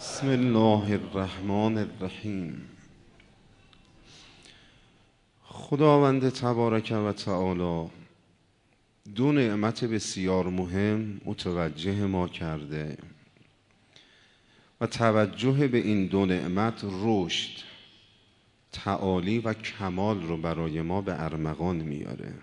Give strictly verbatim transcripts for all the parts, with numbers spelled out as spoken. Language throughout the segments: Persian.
بسم الله الرحمن الرحیم. خداوند تبارک و تعالی دو نعمت بسیار مهم متوجه ما کرده و توجه به این دو نعمت رشد، تعالی و کمال رو برای ما به ارمغان میاره.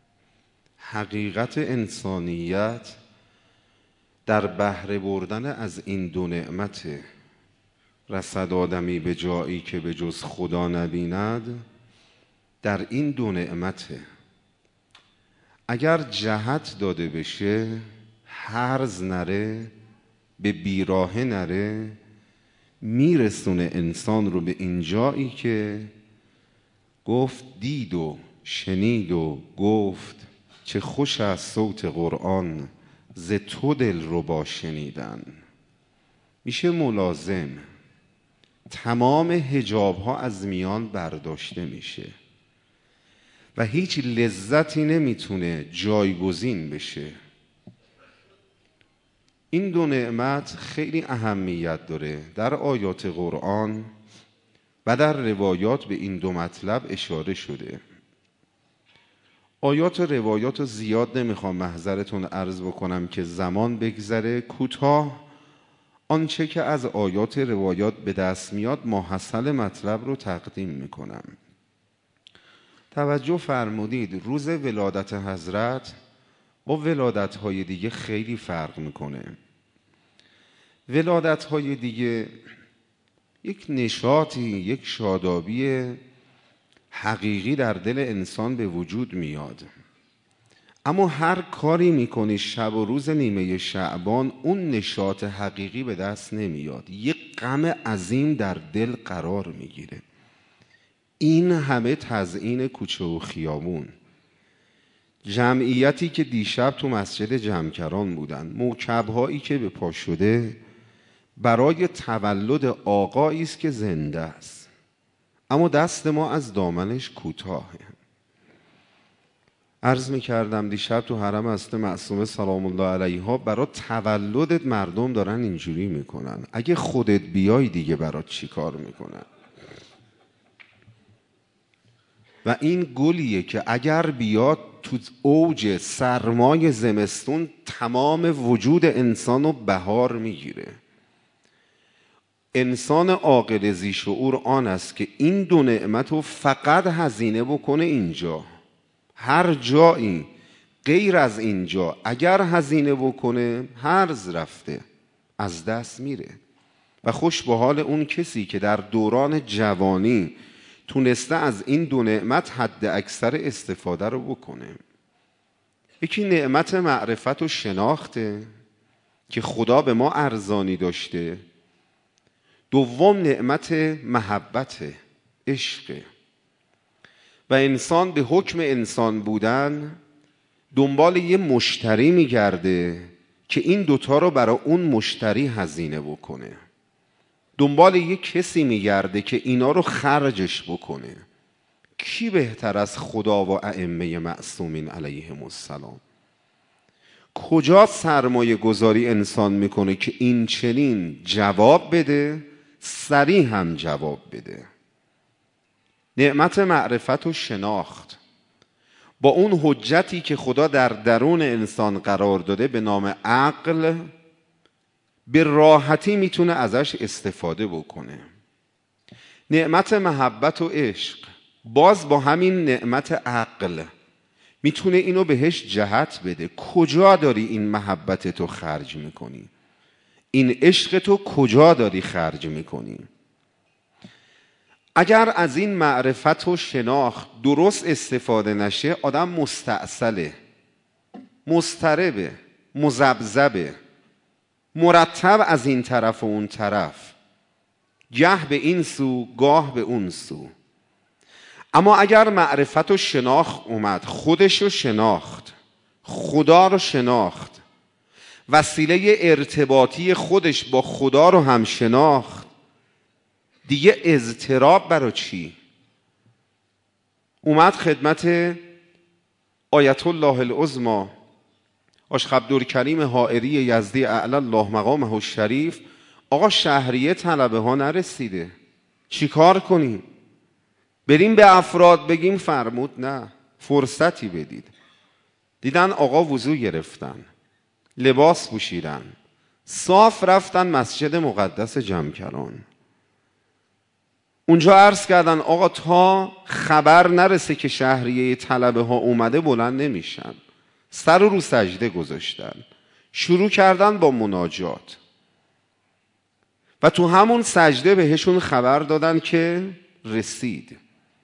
حقیقت انسانیت در بهره بردن از این دو نعمت. رسد آدمی به جایی که به جز خدا نبیند، در این دو نعمته. اگر جهت داده بشه، هرز نره، به بیراهه نره، میرسونه انسان رو به این جایی که گفت دید و شنید و گفت چه خوش از صوت قرآن ز تو دل رو با شنیدن. میشه ملازم، تمام حجاب ها از میان برداشته میشه و هیچ لذتی نمیتونه جایگزین بشه. این دو نعمت خیلی اهمیت داره. در آیات قرآن و در روایات به این دو مطلب اشاره شده. آیات و روایات رو زیاد نمیخوام محضرتون عرض بکنم که زمان بگذره. کوتاه آنچه که از آیات روایات به دست میاد ماحصل مطلب رو تقدیم میکنم. توجه فرمودید، روز ولادت حضرت با ولادت های دیگه خیلی فرق میکنه. ولادت های دیگه یک نشاطی، یک شادابی حقیقی در دل انسان به وجود میاد. اما هر کاری میکنی شب و روز نیمه شعبان، اون نشاط حقیقی به دست نمیاد. یک غم عظیم در دل قرار میگیره. این همه تزیین کوچه و خیابون، جمعیتی که دیشب تو مسجد جمکران بودن، موکبهایی که به پا شده برای تولد آقایی است که زنده است، اما دست ما از دامنش کوتاهه. عرض میکردم دیشب تو حرم حضرت معصومه سلام الله علیها برای تولدت مردم دارن اینجوری میکنن. اگه خودت بیای دیگه برات چی کار میکنن؟ و این گلیه که اگر بیاد تو اوج سرمای زمستون تمام وجود انسان رو بهار میگیره. انسان عاقل ذی شعور آن است که این دو نعمت رو فقط هزینه بکنه اینجا. هر جایی غیر از اینجا اگر هزینه بکنه، هرز رفته، از دست میره. و خوش به حال اون کسی که در دوران جوانی تونسته از این دو نعمت حد اکثر استفاده رو بکنه. یکی نعمت معرفت و شناخته که خدا به ما ارزانی داشته. دوم نعمت محبت، عشق. و انسان به حکم انسان بودن دنبال یه مشتری میگرده که این دوتا رو برای اون مشتری هزینه بکنه. دنبال یه کسی میگرده که اینا رو خرجش بکنه. کی بهتر از خدا و ائمه معصومین علیهم السلام؟ کجا سرمایه گذاری انسان میکنه که این چنین جواب بده، سریع هم جواب بده؟ نعمت معرفت و شناخت با اون حجتی که خدا در درون انسان قرار داده به نام عقل، به راحتی میتونه ازش استفاده بکنه. نعمت محبت و عشق باز با همین نعمت عقل میتونه اینو بهش جهت بده. کجا داری این محبت تو خرج میکنی؟ این عشق تو کجا داری خرج میکنی؟ اگر از این معرفت و شناخت درست استفاده نشه، آدم مستعسله، مضطربه، مذبذبه، مرتب از این طرف و اون طرف، گه به این سو گاه به اون سو. اما اگر معرفت و شناخت اومد، خودش رو شناخت، خدا رو شناخت، وسیله ارتباطی خودش با خدا رو هم شناخت، دیگه اضطراب برای چی؟ اومد خدمت آیت الله العظمی آش عبدالکریم حائری یزدی اعلی الله مقامه الشریف، آقا شهریه طلبه ها نرسیده، چی کار کنیم؟ بریم به افراد بگیم؟ فرمود نه، فرصتی بدید. دیدن آقا وضو گرفتن، لباس پوشیدن، صاف رفتن مسجد مقدس جمکران. اونجا عرض کردن آقا تا خبر نرسه که شهریه طلبه ها اومده بلند نمیشن. سر رو سجده گذاشتن، شروع کردن با مناجات و تو همون سجده بهشون خبر دادن که رسید.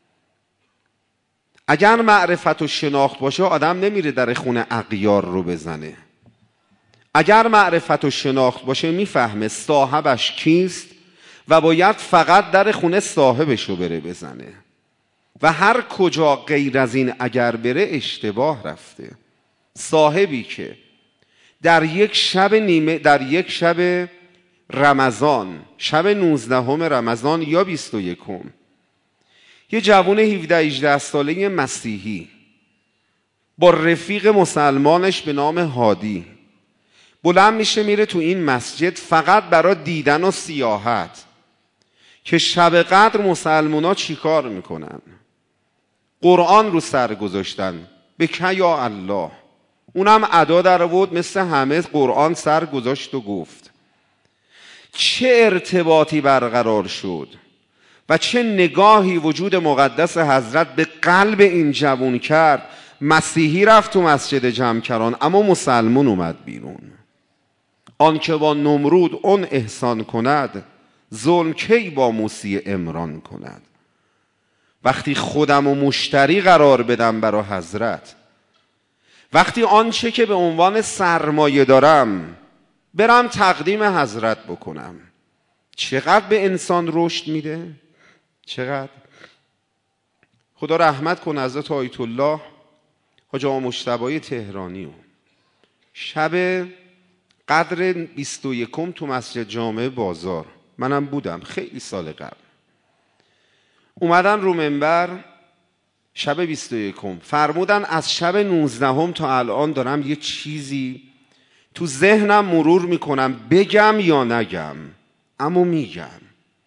اگر معرفت و شناخت باشه آدم نمیره در خونه اغیار رو بزنه. اگر معرفت و شناخت باشه میفهمه صاحبش کیست و باید فقط در خونه صاحبش رو بره بزنه و هر کجا غیر از این اگر بره اشتباه رفته. صاحبی که در یک شب نیمه در یک شب رمضان، شب نوزدهم رمضان یا بیست و یکم، یه جوان هفده هجده ساله مسیحی با رفیق مسلمانش به نام هادی بلند میشه میره تو این مسجد فقط برای دیدن و سیاحت که شب قدر مسلمونا چی کار میکنن. قرآن رو سر گذاشتن، به که یا الله. اونم ادا در آورد مثل همه قرآن سر گذاشت و گفت. چه ارتباطی برقرار شد و چه نگاهی وجود مقدس حضرت به قلب این جوان کرد. مسیحی رفت تو مسجد جمکران اما مسلمون اومد بیرون. آن که با نمرود اون احسان کند، ظلم کی با موسی عمران کند. وقتی خودم و مشتری قرار بدم برای حضرت، وقتی آنچه که به عنوان سرمایه دارم برم تقدیم حضرت بکنم، چقدر به انسان رشد میده؟ چقدر؟ خدا رحمت کنه حضرت آیت الله حاج آقا مجتبی تهرانی. شب قدر بیست و یکم تو مسجد جامع بازار، منم بودم خیلی سال قبل، اومدن رو منبر شب بیست و یکم فرمودن از شب نوزدهم تا الان دارم یه چیزی تو ذهنم مرور میکنم بگم یا نگم، اما میگم.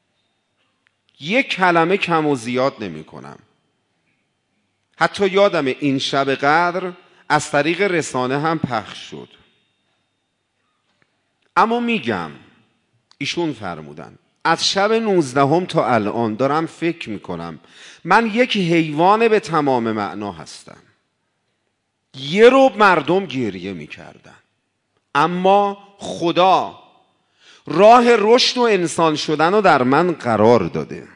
یک کلمه کم و زیاد نمی کنم. حتی یادم این شب قدر از طریق رسانه هم پخش شد، اما میگم. ایشون فرمودن از شب نوزدهم تا الان دارم فکر میکنم من یک حیوان به تمام معنا هستم. یه رو مردم گریه میکردن، اما خدا راه رشد و انسان شدن رو در من قرار داده.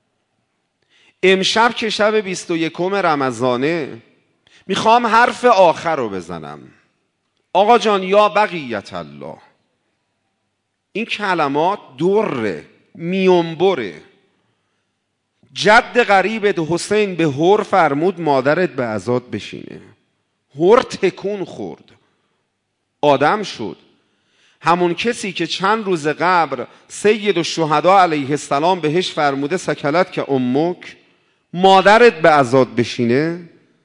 امشب که شب بیست و یکم رمضانه میخوام حرف آخر رو بزنم. آقا جان یا بقیت الله، این کلمات دره میونبره. جد غریبت حسین به هور فرمود مادرت به عزاد بشینه. هور تکون خورد، آدم شد. همون کسی که چند روز قبل سید الشهدا علیه السلام بهش فرموده سکلت که امک، مادرت به عزاد بشینه،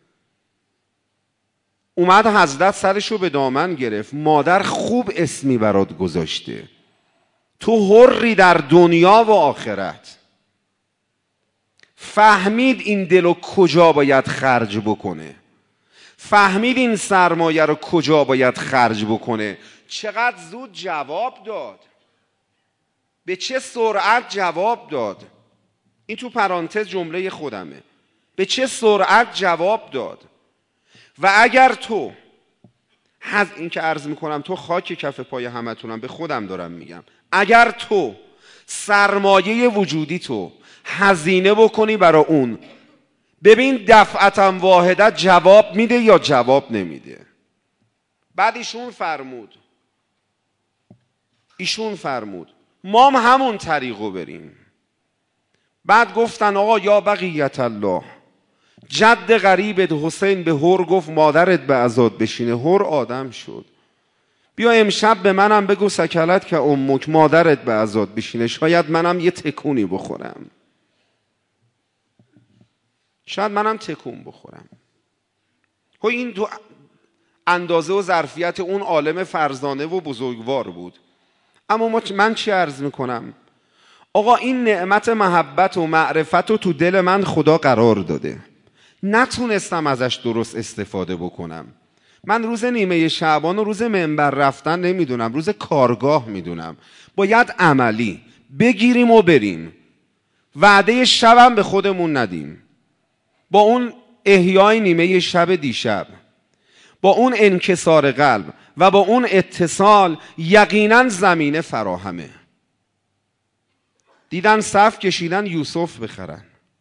اومد حضرت سرشو به دامن گرفت. مادر خوب اسمی برات گذاشته، تو حری در دنیا و آخرت. فهمید این دلو کجا باید خرج بکنه، فهمید این سرمایه رو کجا باید خرج بکنه. چقدر زود جواب داد، به چه سرعت جواب داد. این تو پرانتز جمله خودمه، به چه سرعت جواب داد. و اگر تو از این که عرض میکنم تو خاک کف پای همتونم، به خودم دارم میگم، اگر تو سرمایه وجودی تو هزینه بکنی برای اون، ببین دفعتا واحده جواب میده یا جواب نمیده. بعد ایشون فرمود ایشون فرمود ما هم همون طریقو بریم. بعد گفتن آقا یا بقیت الله، جد غریبت حسین به هور گفت مادرت به عزاد بشینه. هور آدم شد. بیا امشب به منم بگو سکلت که امک، مادرت به عزاد بشینه. شاید منم یه تکونی بخورم، شاید منم تکون بخورم. خب این دو اندازه و ظرفیت اون عالم فرزانه و بزرگوار بود. اما من چی عرض میکنم؟ آقا این نعمت محبت و معرفت رو تو دل من خدا قرار داده، نتونستم ازش درست استفاده بکنم. من روز نیمه شعبان و روز منبر رفتن نمیدونم، روز کارگاه میدونم. باید عملی بگیریم و بریم. وعده شبم به خودمون ندیم. با اون احیای نیمه شب دیشب، با اون انکسار قلب و با اون اتصال یقینا زمینه فراهمه. دیدن صف کشیدن یوسف بخرن،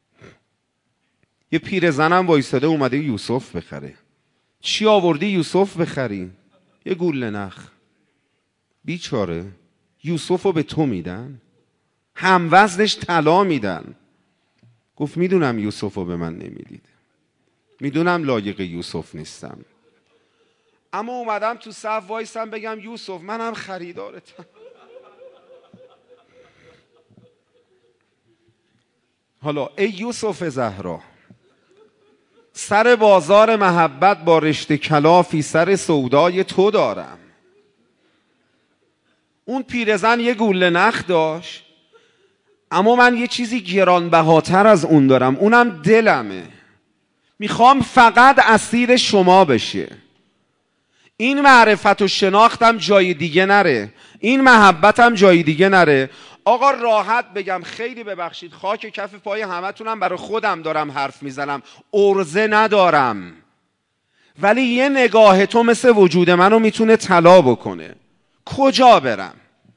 یه پیرزنم وایساده اومده یوسف بخره. چی آوردی یوسف بخری؟ یه گوله نخ. بیچاره یوسف رو به تو میدن، هم وزنش طلا میدن. گفت میدونم یوسف رو به من نمیدید، میدونم لایق یوسف نیستم، اما اومدم تو صف وایسم بگم یوسف منم خریدارتم. حالا ای یوسف زهرا، سر بازار محبت با رشته کلافی سر سودای تو دارم. اون پیرزن یه گوله نخ داشت، اما من یه چیزی گرانبهاتر از اون دارم، اونم دلمه. میخوام فقط اسیر شما بشه. این معرفت و شناختم جای دیگه نره، این محبتم جای دیگه نره. آقا راحت بگم، خیلی ببخشید، خاک کف پای همتونم برای خودم دارم حرف میزنم، عرضه ندارم، ولی یه نگاه تو مثل وجود منو میتونه طلا بکنه. کجا برم؟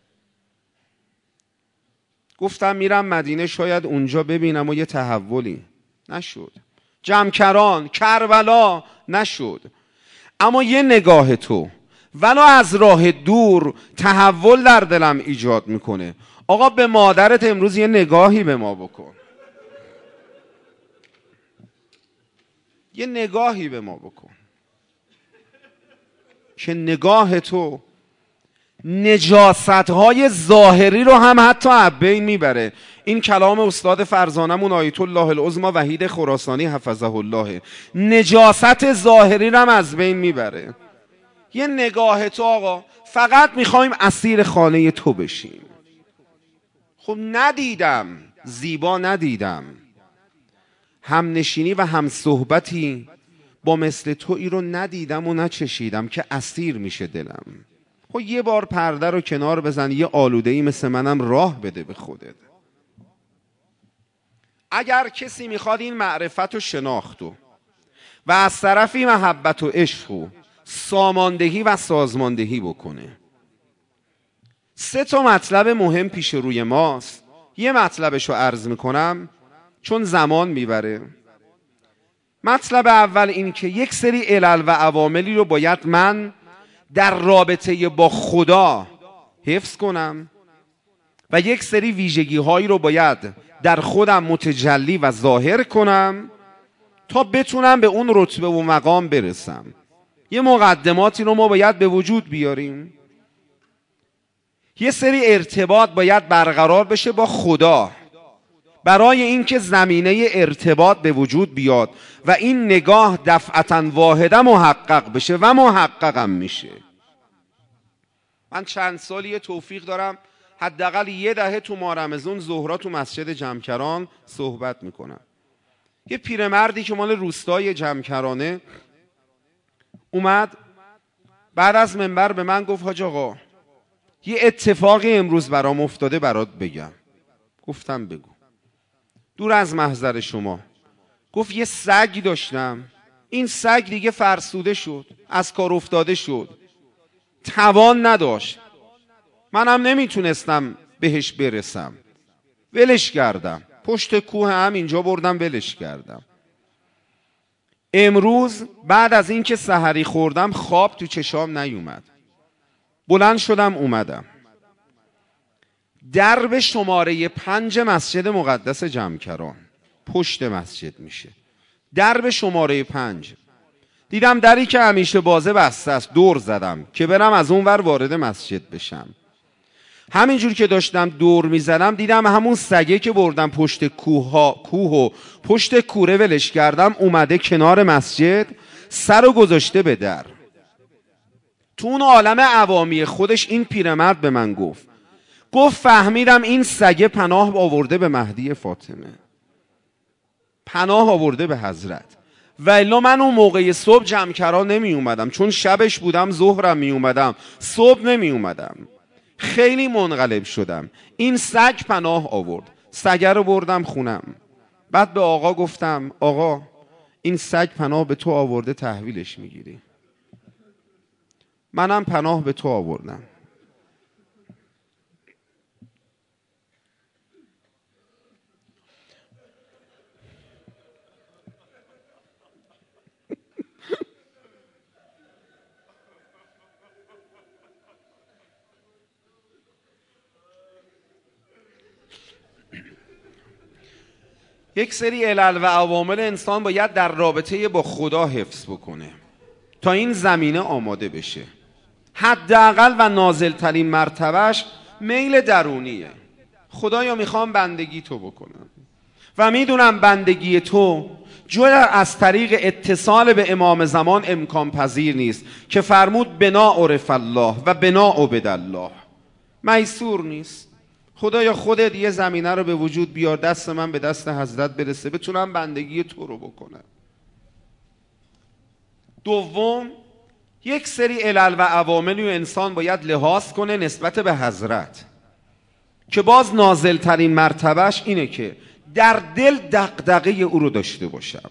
گفتم میرم مدینه، شاید اونجا ببینم و یه تحولی. نشد. جمکران، کربلا، نشد. اما یه نگاه تو ولو از راه دور تحول در دلم ایجاد میکنه. آقا به مادرت امروز یه نگاهی به ما بکن، یه نگاهی به ما بکن که نگاه تو نجاست‌های ظاهری رو هم حتی از بین میبره. این کلام استاد فرزانمون آیت الله العظمی وحید خراسانی حفظه الله، نجاست ظاهری رو هم از بین میبره. یه نگاه تو آقا، فقط میخوایم اسیر خانه تو بشیم. خب ندیدم، زیبا ندیدم، هم نشینی و هم صحبتی با مثل تو ای رو ندیدم و نچشیدم که اسیر میشه دلم. خب یه بار پرده رو کنار بزن، یه آلوده‌ای مثل منم راه بده به خودت. اگر کسی میخواد این معرفت و شناختو و از طرفی محبت و عشق و ساماندهی و سازماندهی بکنه، سه تا مطلب مهم پیش روی ماست. یه مطلبشو عرض میکنم چون زمان میبره. مطلب اول این که یک سری علل و عواملی رو باید من در رابطه با خدا حفظ کنم و یک سری ویژگی هایی رو باید در خودم متجلی و ظاهر کنم تا بتونم به اون رتبه و مقام برسم. یه مقدماتی رو ما باید به وجود بیاریم. یه سری ارتباط باید برقرار بشه با خدا برای اینکه زمینه ارتباط به وجود بیاد و این نگاه دفعتاً واحده محقق بشه و محققم میشه. من چند سالی توفیق دارم حداقل یه دهه تو ماه رمضان ظهرا تو مسجد جمکران صحبت میکنم. یه پیرمردی که مال روستای جمکرانه اومد بعد از منبر به من گفت حاج آقا یه اتفاقی امروز برام افتاده برات بگم. گفتم بگو. دور از محضر شما. گفت یه سگ داشتم، این سگ دیگه فرسوده شد، از کار افتاده شد، توان نداشت، منم نمیتونستم بهش برسم، ولش کردم، پشت کوه هم اینجا بردم ولش کردم. امروز بعد از اینکه سحری خوردم خواب تو چشام نیومد، بلند شدم اومدم. درب شماره پنج مسجد مقدس جمکران پشت مسجد میشه، درب شماره پنج. دیدم دری که همیشه بازه بسته است، دور زدم که برم از اون ور وارد مسجد بشم. همینجور که داشتم دور میزدم دیدم همون سگه که بردم پشت کوه ها کوه و پشت کوره ولش کردم اومده کنار مسجد، سر و گذاشته به در. تو اون عالم عوامی خودش این پیرمرد به من گفت گفت فهمیدم این سگه پناه آورده به مهدی فاطمه، پناه آورده به حضرت. و الا من اون موقع صبح جمکرا نمی اومدم، چون شبش بودم ظهرم می اومدم، صبح نمی اومدم. خیلی منقلب شدم. این سگ پناه آورد، سگه رو بردم خونم. بعد به آقا گفتم آقا این سگ پناه به تو آورده، تحویلش میگیری؟ منم پناه به تو آوردم. یک سری علل و عوامل انسان باید در رابطه با خدا حفظ بکنه تا این زمینه آماده بشه. حداقل و نازلترین مرتبهش میل درونیه. خدایا میخوام بندگی تو بکنم و میدونم بندگی تو جز از طریق اتصال به امام زمان امکان پذیر نیست که فرمود بنا عرف الله و بنا عبد الله، میسور نیست. خدایا خودت یه زمینه رو به وجود بیار، دست من به دست حضرت برسه، بتونم بندگی تو رو بکنم. دوم، یک سری علل و عواملی رو انسان باید لحاظ کنه نسبت به حضرت که باز نازلترین مرتبهش اینه که در دل دغدغه او رو داشته باشم.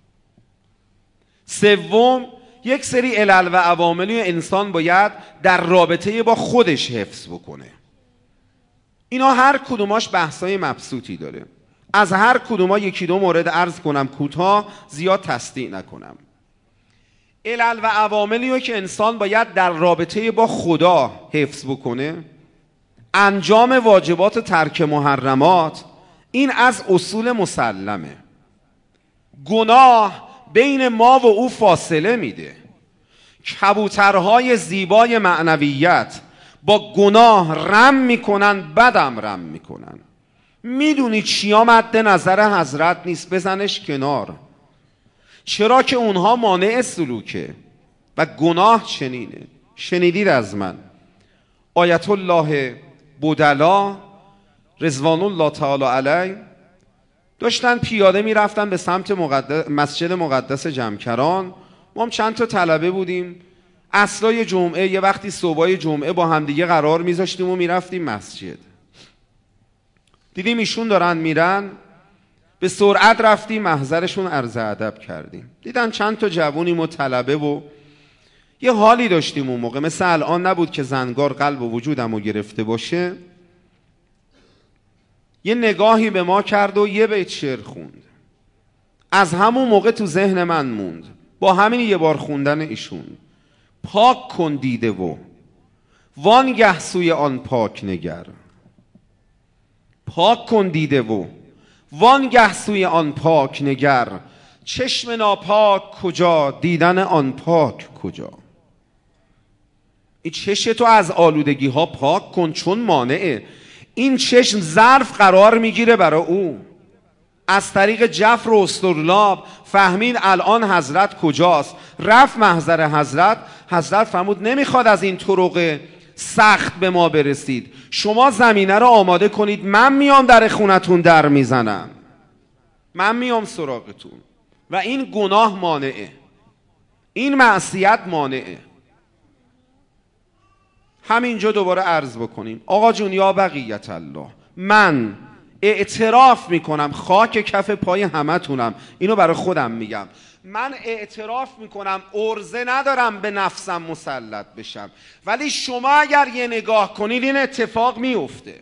سوم، یک سری علل و عواملی رو انسان باید در رابطه با خودش حفظ بکنه. اینا هر کدوماش بحثای مبسوطی داره. از هر کدوما یکی دو مورد عرض کنم کوتاه، زیاد تصدیع نکنم. علل و عواملی رو که انسان باید در رابطه با خدا حفظ بکنه: انجام واجبات و ترک محرمات، این از اصول مسلمه. گناه بین ما و او فاصله میده. کبوترهای زیبای معنویت با گناه رم میکنن، بدم رم میکنن. میدونی چیا مد نظر حضرت نیست؟ بزنش کنار. چرا که اونها مانع سلوکه و گناه چنینه. شنیدید از من آیت الله بدلا رضوان الله تعالی علیه داشتن پیاده میرفتن به سمت مقدس مسجد مقدس جمکران. ما هم چند تا طلبه بودیم، عصرای جمعه یه وقتی صبحای جمعه با همدیگه قرار میذاشتیم و میرفتیم مسجد. دیدیم ایشون دارن میرن، به سرعت رفتیم محضرشون عرض ادب کردیم. دیدن چند تا جوونیم و طلبه و یه حالی داشتیم اون موقع، مثل الان نبود که زنگار قلب و وجودمو گرفته باشه. یه نگاهی به ما کرد و یه بیت شعر خوند. از همون موقع تو ذهن من موند با همین یه بار خوندن ایشون: پاک کن دیده و وانگه سوی آن پاک نگر. پاک کن دیده و وانگه سوی آن پاک نگر. چشم ناپاک کجا، دیدن آن پاک کجا. این چشم تو از آلودگی ها پاک کن، چون مانعه. این چشم ظرف قرار میگیره برای او. از طریق جفر و استرلاب فهمید الان حضرت کجاست، رفت محضر حضرت. حضرت فرمود نمیخواد از این طرق سخت به ما برسید، شما زمینه رو آماده کنید، من میام در خونتون در میزنم، من میام سراغتون. و این گناه مانعه، این معصیت مانعه. همینجا دوباره عرض بکنیم آقا جون یا بقیت الله، من اعتراف میکنم، خاک کف پای همتونم، اینو برای خودم میگم، من اعتراف میکنم عرضه ندارم به نفسم مسلط بشم، ولی شما اگر یه نگاه کنید این اتفاق میفته.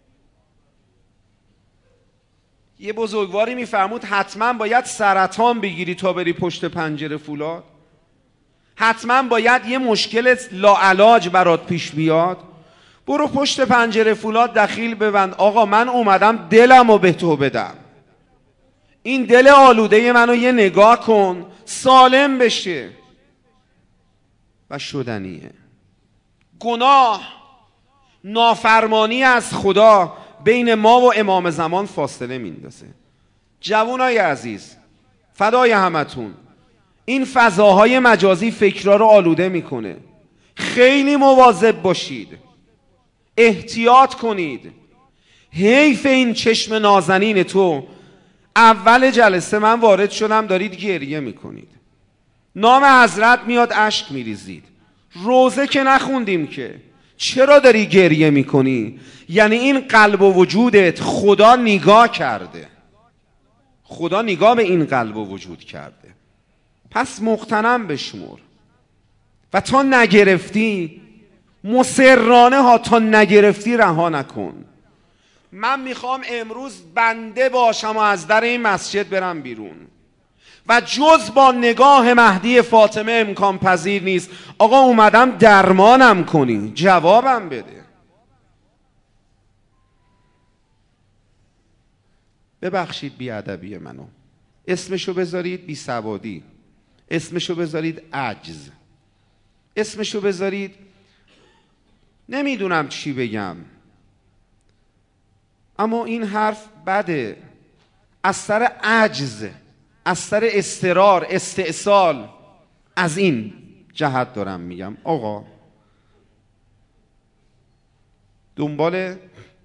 یه بزرگواری میفرمود حتما باید سرطان بگیری تا بری پشت پنجره فولاد، حتما باید یه مشکل لاعلاج برات پیش بیاد، برو پشت پنجره فولاد دخیل ببند. آقا من اومدم دلمو به تو بدم، این دل آلوده منو یه نگاه کن، سالم بشه. و شدنیه. گناه، نافرمانی از خدا بین ما و امام زمان فاصله میندازه. جوانای عزیز فدای همتون، این فضاهای مجازی فکرها رو آلوده میکنه، خیلی مواظب باشید. احتیاط کنید. حیف این چشم نازنین تو. اول جلسه من وارد شدم دارید گریه میکنید، نام حضرت میاد اشک میریزید، روزه که نخوندیم که، چرا داری گریه میکنی؟ یعنی این قلب و وجودت خدا نگاه کرده، خدا نگاه به این قلب و وجود کرده. پس مغتنم بشمر و تا نگرفتی مصرانه ها تا نگرفتی رها نکن. من میخوام امروز بنده باشم و از در این مسجد برم بیرون و جز با نگاه مهدی فاطمه امکان پذیر نیست. آقا اومدم درمانم کنی، جوابم بده. ببخشید بیادبی منو، اسمشو بذارید بی سوادی، اسمشو بذارید عجز، اسمشو بذارید نمیدونم چی بگم، اما این حرف بده. از سر عجز، از سر اضطرار، استئصال، از این جهت دارم میگم. آقا دنبال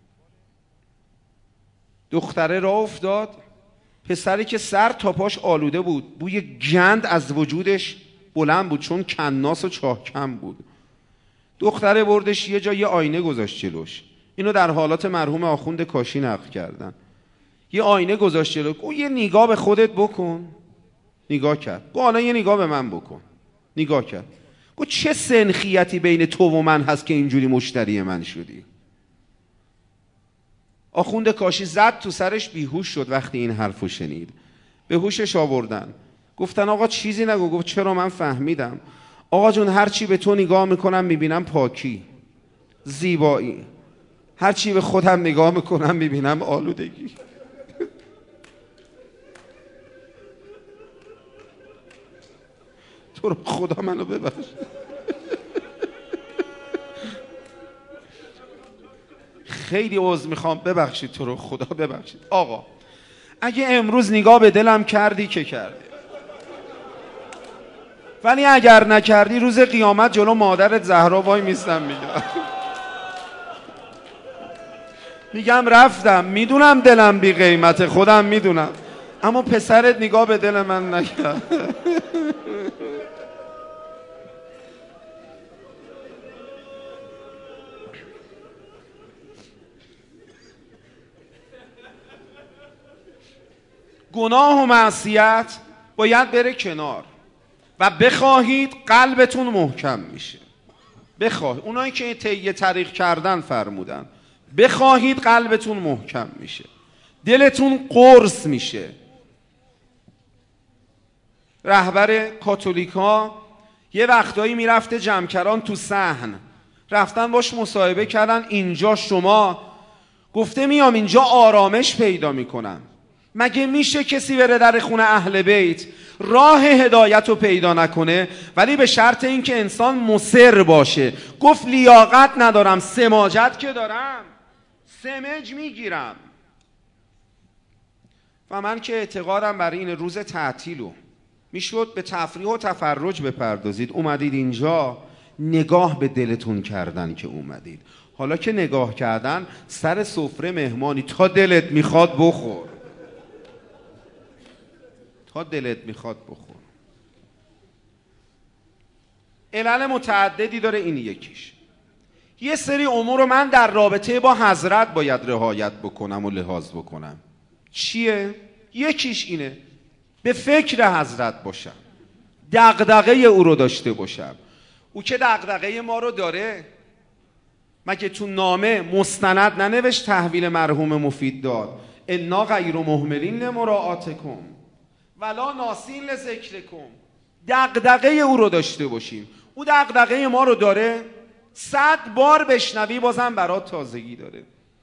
دختره راه افتاد، پسری که سر تا پاش آلوده بود، بوی گند از وجودش بلند بود چون کناس و چاهکم بود. دختره بردش یه جا، یه آینه گذاشت جلوش. اینو در حالات مرحوم آخوند کاشی نقل کردن. یه آینه گذاشت جلوش، او یه نگاه به خودت بکن. نگاه کرد. گو حالا یه نگاه به من بکن. نگاه کرد. گو چه سنخیتی بین تو و من هست که اینجوری مشتری من شدی؟ آخوند کاشی زد تو سرش، بیهوش شد. وقتی این حرفو شنید به هوشش آوردن، گفتن آقا چیزی نگو. گفت چرا؟ من فهمیدم. آقا جون هر چی به تو نگاه میکنم میبینم پاکی، زیبایی، هر چی به خودم نگاه میکنم میبینم آلودگی. تو رو خدا منو ببخش. خیلی عذر میخوام، ببخشید، تو رو خدا ببخشید. آقا اگه امروز نگاه به دلم کردی که کردی، ولی اگر نکردی روز قیامت جلو مادرت زهرا وای میستم میگم میگم رفتم، میدونم دلم بی قیمته، خودم میدونم، اما پسرت نگاه به دل من نکرد. گناه و معصیت باید بره کنار و بخواهید قلبتون محکم میشه. بخواهید، اونایی که طی طریق کردن فرمودن، بخواهید قلبتون محکم میشه، دلتون قرص میشه. رهبر کاتولیکا یه وقتایی میرفته جمکران تو صحن، رفتن باش مصاحبه کردن، اینجا شما، گفته میام اینجا آرامش پیدا میکنم. مگه میشه کسی بره در خونه اهل بیت راه هدایت رو پیدا نکنه؟ ولی به شرط اینکه انسان مصر باشه. گفت لیاقت ندارم، سماجت که دارم، سمج میگیرم. و من که اعتقادم بر این روز تعطیلو میشد به تفریح و تفرج بپردازید، اومدید اینجا نگاه به دلتون کردن که اومدید. حالا که نگاه کردن، سر سفره مهمانی، تا دلت میخواد بخور، تا دلت میخواد بخور. علل متعددی داره، این یکیش. یه سری امور رو من در رابطه با حضرت باید رعایت بکنم و لحاظ بکنم. چیه؟ یکیش اینه به فکر حضرت باشم، دغدغه او رو داشته باشم. او که دغدغه ما رو داره، مگه تو نامه مستند ننوشت تحویل مرحوم مفید داد؟ انا غیر مهملین لمراعاتکم ولا ناسین لذکرکم. دغدغه او رو داشته باشیم. او دغدغه ما رو داره، صد بار بشنوی بازم برات تازگی داره.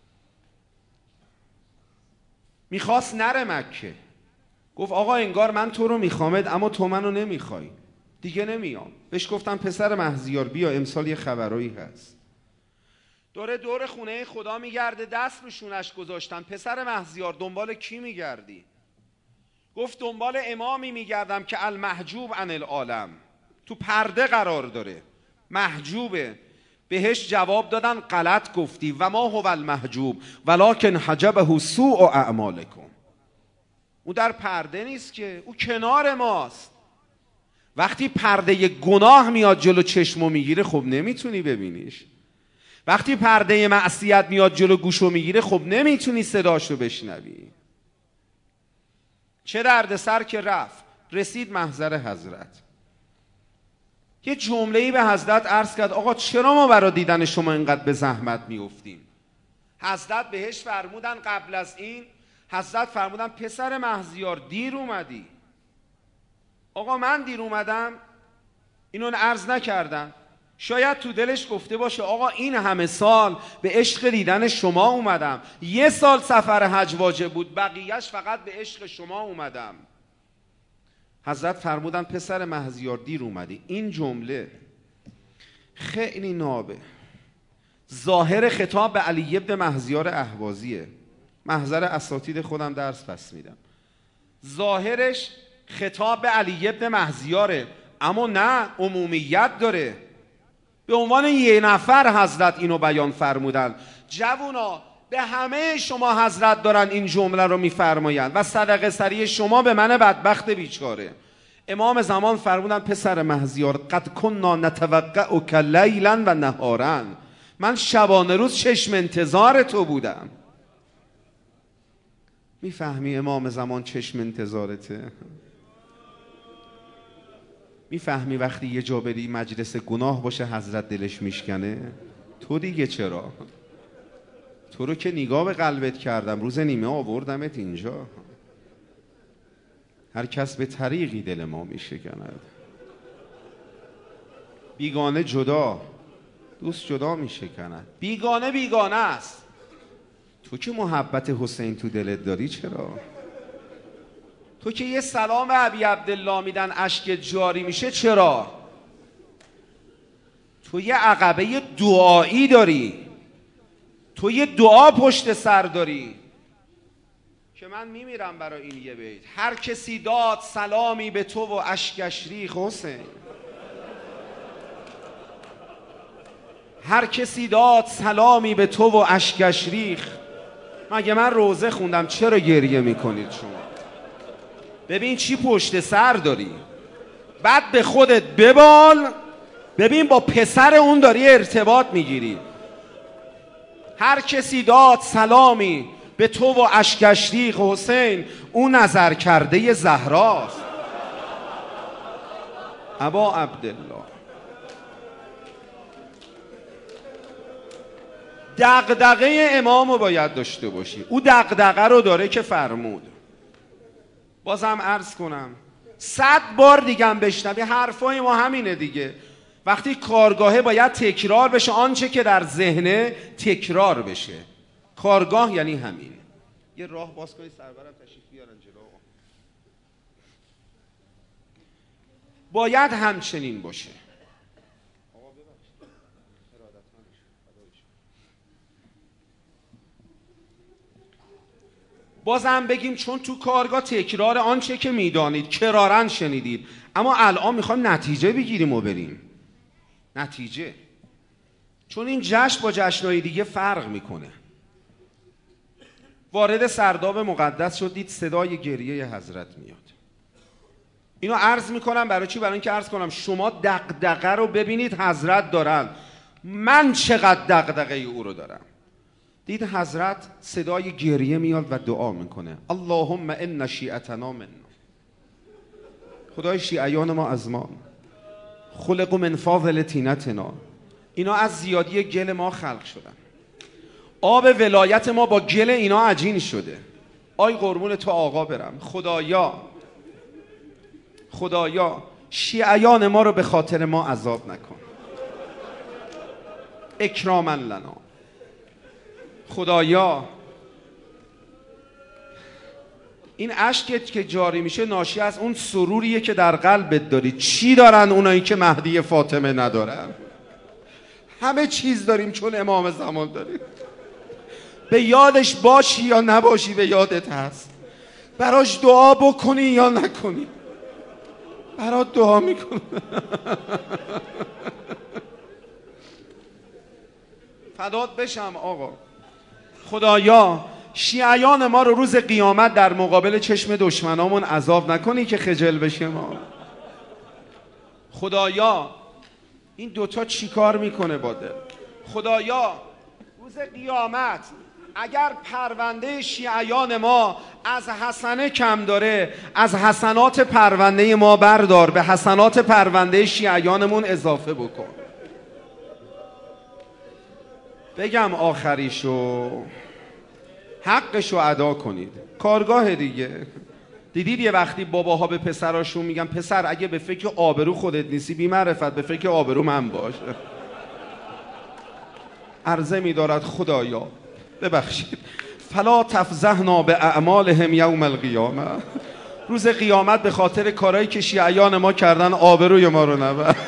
میخواست نره مکه، گفت آقا انگار من تو رو میخوامد اما تو منو نمیخوای، دیگه نمیام. بهش گفتم پسر مهزیار بیا، امسال یه خبرایی هست. دوره دور خونه خدا میگرده، دست رو شونش گذاشتن. پسر مهزیار دنبال کی میگردی؟ گفت دنبال امامی میگردم که المحجوب عن العالم، تو پرده قرار داره، محجوبه. بهش جواب دادن غلط گفتی و ما هو المحجوب ولکن حجبه سوء اعمالکم. او در پرده نیست که، او کنار ماست. وقتی پرده گناه میاد جلو چشمو میگیره خب نمیتونی ببینیش. وقتی پرده معصیت میاد جلو گوشو میگیره خب نمیتونی صداشو بشنوی. چه دردسر که رفت، رسید محضر حضرت. یه جمله‌ای به حضرت عرض کرد آقا چرا ما برای دیدن شما اینقدر به زحمت میافتیم؟ حضرت بهش فرمودن قبل از این، حضرت فرمودن پسر مهزیار دیر اومدی. آقا من دیر اومدم؟ اینو عرض نکردن. شاید تو دلش گفته باشه آقا این همه سال به عشق دیدن شما اومدم، یه سال سفر حج واجب بود بقیهش فقط به عشق شما اومدم. حضرت فرمودن پسر مهزیار دیر اومدی. این جمله خیلی نابه. ظاهر خطاب به علی ابن مهزیار اهوازیه. محضر اساتید خودم درس پس میدم. ظاهرش خطاب به علی ابن مهزیاره، اما نه، عمومیت داره. به عنوان یه نفر حضرت اینو بیان فرمودن. جوونا به همه شما حضرت دارن این جمله رو میفرمایند و صدقه سری شما به من بدبخت بیچاره. امام زمان فرمودن پسر مهزیار قد کنا نتوقعک لیلا و نهارا، من شبانه روز چشم انتظار تو بودم. میفهمی امام زمان چشم انتظارته؟ میفهمی وقتی یه جا بری مجلس گناه باشه حضرت دلش میشکنه؟ تو دیگه چرا؟ تو رو که نگاه به قلبت کردم، روز نیمه آوردمت اینجا. هر کس به طریقی دل ما میشکند. بیگانه جدا، دوست جدا میشکند. بیگانه بیگانه است. تو که محبت حسین تو دلت داری چرا؟ تو که یه سلام ابی عبدالله میدن اشک جاری میشه چرا؟ تو یه عقبه دعایی داری، تو یه دعا پشت سر داری که من میمیرم برای این یه بیت. هر کسی داد سلامی به تو و اشکش ریخ حسین، هر کسی داد سلامی به تو و اشکش ریخ. مگه من روزه خوندم چرا گریه میکنید شما؟ ببین چی پشت سر داری، بعد به خودت ببال، ببین با پسر اون داری ارتباط میگیری. هر کسی داد سلامی به تو و اشکش ریخ حسین، اون نظر کرده زهراست. ابا عبدالله دغدغه امامو باید داشته باشی. او دغدغه رو داره که فرمود. بازم عرض کنم صد بار دیگه هم بشنوی حرفای ما همینه دیگه. وقتی کارگاهه باید تکرار بشه، آنچه که در ذهنه تکرار بشه. کارگاه یعنی همین. یه راه باز کنید سرورم تشریف بیارن جلو. باید همچنین باشه. بازم بگیم چون تو کارگاه تکرار آنچه که میدانید کرارن شنیدید، اما الان میخوایم نتیجه بگیریم و بریم. نتیجه، چون این جشن با جشنهای دیگه فرق میکنه. وارد سرداب مقدس شد، دید صدای گریه حضرت میاد. اینو عرض میکنم برای چی؟ برای اینکه عرض کنم شما دغدغه رو ببینید حضرت دارن، من چقدر دغدغه او رو دارم. دید حضرت صدای گریه میاد و دعا میکنه اللهم ان شیعتنا منا، خدای شیعیان ما از ما، خلق من فاضل طینتنا، اینا از زیادی گل ما خلق شدن، آب ولایت ما با گل اینا عجین شده. آی قربون تو آقا برم، خدایا خدایا شیعیان ما رو به خاطر ما عذاب نکن، اکراما لنا. خدایا این اشکت که جاری میشه ناشی از اون سروریه که در قلبت داری. چی دارن اونایی که مهدی فاطمه ندارن؟ همه چیز داریم چون امام زمان داریم. به یادش باشی یا نباشی به یادت هست. براش دعا بکنی یا نکنی برات دعا میکنه. فدات بشم آقا. خدایا شیعیان ما رو روز قیامت در مقابل چشم دشمنامون عذاب نکنی که خجل بشه ما. خدایا این دوتا چی کار میکنه با دل؟ خدایا روز قیامت اگر پرونده شیعیان ما از حسنه کم داره، از حسنات پرونده ما بردار، به حسنات پرونده شیعیانمون اضافه بکن. بگم آخریشو حقشو ادا کنید. کارگاه دیگه دیدید یه وقتی باباها به پسراشون میگن پسر اگه به فکر آبرو خودت نیستی بی معرفت به فکر آبرو من باش. عرضه می‌دارد خدایا ببخشید فلا تفضحنا باعمالهم یوم القیامه، روز قیامت به خاطر کارهایی که شیعیان ما کردن آبروی ما رو نبر.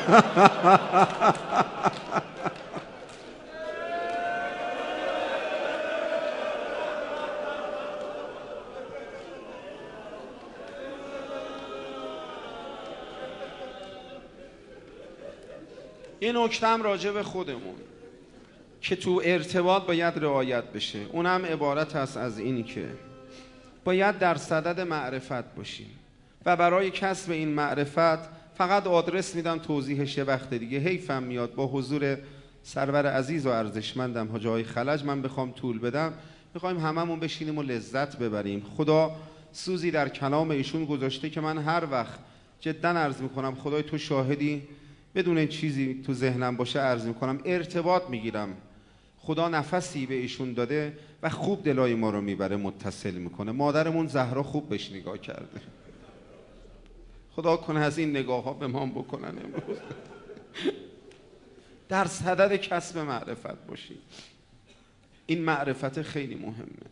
یه نکتم راجع به خودمون که تو ارتباط باید رعایت بشه، اونم عبارت است از اینی که باید در صدد معرفت باشیم و برای کسب این معرفت فقط آدرس میدم توضیحش یه وقت دیگه. حیفم میاد با حضور سرور عزیز و ارزشمندم حاج آقای خلج من بخوام طول بدم. میخوایم هممون بشینیم و لذت ببریم. خدا سوزی در کلام ایشون گذاشته که من هر وقت جدا عرض میکنم خدای تو شاهدی، بدون چیزی تو ذهنم باشه عرض میکنم ارتباط میگیرم. خدا نفسی به ایشون داده و خوب دلای ما رو میبره، متصل میکنه. مادرمون زهرا خوب بهش نگاه کرده. خدا کنه از این نگاه ها به ما بکنن امروز. در صدد کسب معرفت باشی. این معرفت خیلی مهمه.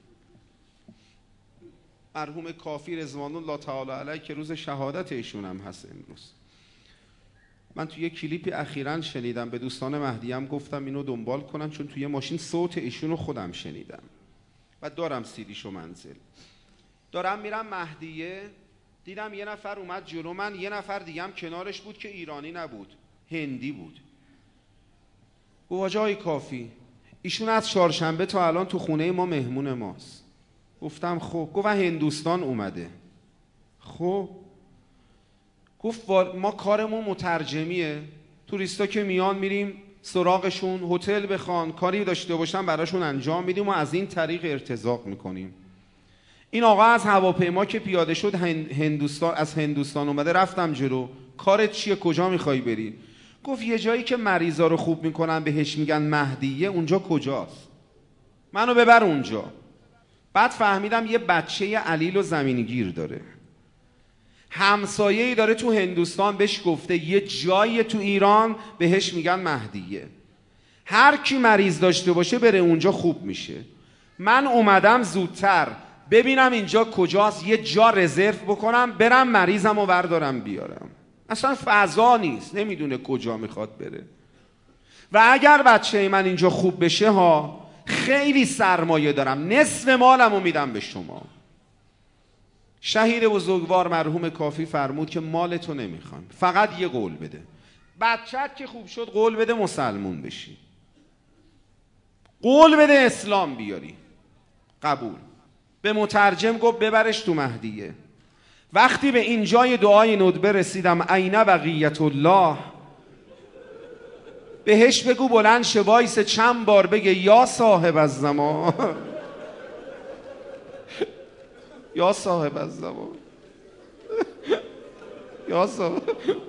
مرحوم کافی رضوان الله تعالی علیه که روز شهادت ایشون هم هست امروز، من توی یه کلیپی اخیراً شنیدم، به دوستان مهدیم گفتم اینو دنبال کنن چون توی ماشین صوت ایشونو خودم شنیدم و دارم سیدیشو منزل. دارم میرم مهدیه، دیدم یه نفر اومد جلو من، یه نفر دیگه هم کنارش بود که ایرانی نبود، هندی بود. گفت حاج آقای کافی ایشون از چهارشنبه تا الان تو خونه ما مهمون ماست. گفتم خب. گفت هندوستان اومده. خب گفت ما کارمون مترجمیه، توریستا که میان میریم سراغشون، هتل بخوان کاری داشته باشن براشون انجام میدیم و از این طریق ارتزاق میکنیم. این آقا از هواپیما که پیاده شد هندوستان، از هندوستان اومده. رفتم جلو، کارت چیه کجا میخوای بری؟ گفت یه جایی که مریضا رو خوب میکنن بهش میگن مهدیه، اونجا کجاست؟ منو ببر اونجا. بعد فهمیدم یه بچه علیل و زمینگیر داره، همسایه‌ای داره تو هندوستان بهش گفته یه جایی تو ایران بهش میگن مهدیه، هر کی مریض داشته باشه بره اونجا خوب میشه. من اومدم زودتر ببینم اینجا کجاست، یه جا رزرو بکنم برم مریضم و بردارم بیارم. اصلا فضا نیست، نمیدونه کجا میخواد بره. و اگر بچه من اینجا خوب بشه ها، خیلی سرمایه دارم، نصف مالمو میدم به شما. شهید بزرگوار مرحوم کافی فرمود که مالتو نمیخوام، فقط یه قول بده، بچت که خوب شد قول بده مسلمون بشی، قول بده اسلام بیاری. قبول. به مترجم گفت ببرش تو مهدیه. وقتی به این جای دعای ندبه رسیدم عین بقیت الله، بهش بگو بلند شه وایسه چند بار بگه یا صاحب الزمان، یا صاحب الزمان، یا صاحب.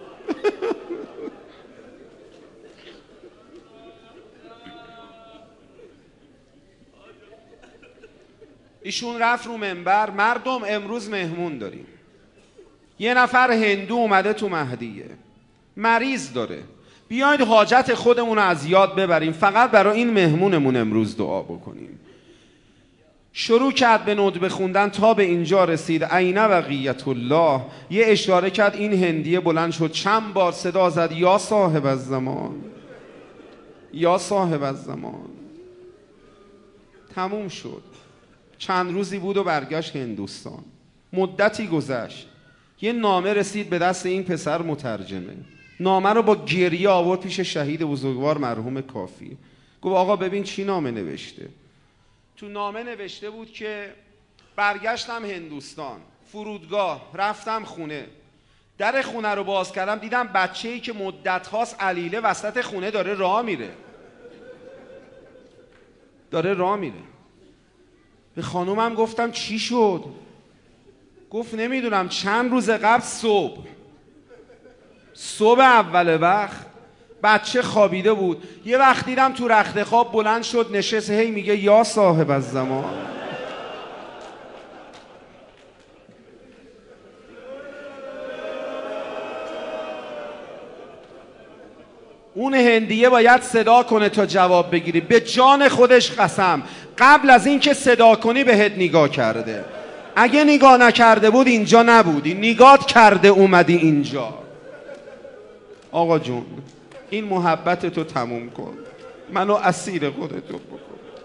ایشون رفت رو منبر، مردم امروز مهمون داریم. یه نفر هندو اومده تو مهدیه، مریض داره، بیاید حاجت خودمون رو از یاد ببریم، فقط برای این مهمونمون امروز دعا بکنیم. شروع کرد به ندبه خوندن تا به اینجا رسید عین بقیت الله. یه اشاره کرد، این هندیه بلند شد چند بار صدا زد یا صاحب الزمان، یا صاحب الزمان. تموم شد. چند روزی بود و برگشت هندوستان. مدتی گذشت، یه نامه رسید به دست این پسر مترجمه. نامه رو با گریه آورد پیش شهید بزرگوار مرحوم کافی. گفت آقا ببین چی نامه نوشته. تو نامه نوشته بود که برگشتم هندوستان، فرودگاه رفتم خونه، در خونه رو باز کردم دیدم بچه‌ای که مدت هاست علیله وسط خونه داره راه میره داره راه میره به خانومم گفتم چی شد؟ گفت نمیدونم چند روز قبل صبح صبح اول وقت بچه خوابیده بود، یه وقت دیدم تو رخت خواب بلند شد نشست هی میگه یا صاحب الزمان. اون هندیه باید صدا کنه تا جواب بگیری. به جان خودش قسم قبل از این که صدا کنی بهت نگاه کرده. اگه نگاه نکرده بود اینجا نبودی، نگاه کرده اومدی اینجا. آقا جون این محبت تو تموم کن، منو اسیر خودتو بکن.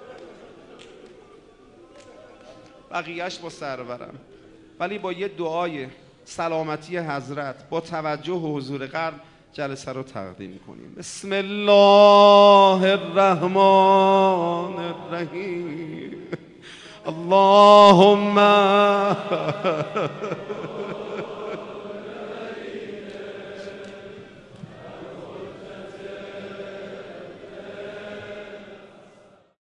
بقیهش با سرورم، ولی با یه دعای سلامتی حضرت با توجه و حضور قلب جلسه رو تقدیم کنیم. بسم الله الرحمن الرحیم. اللهم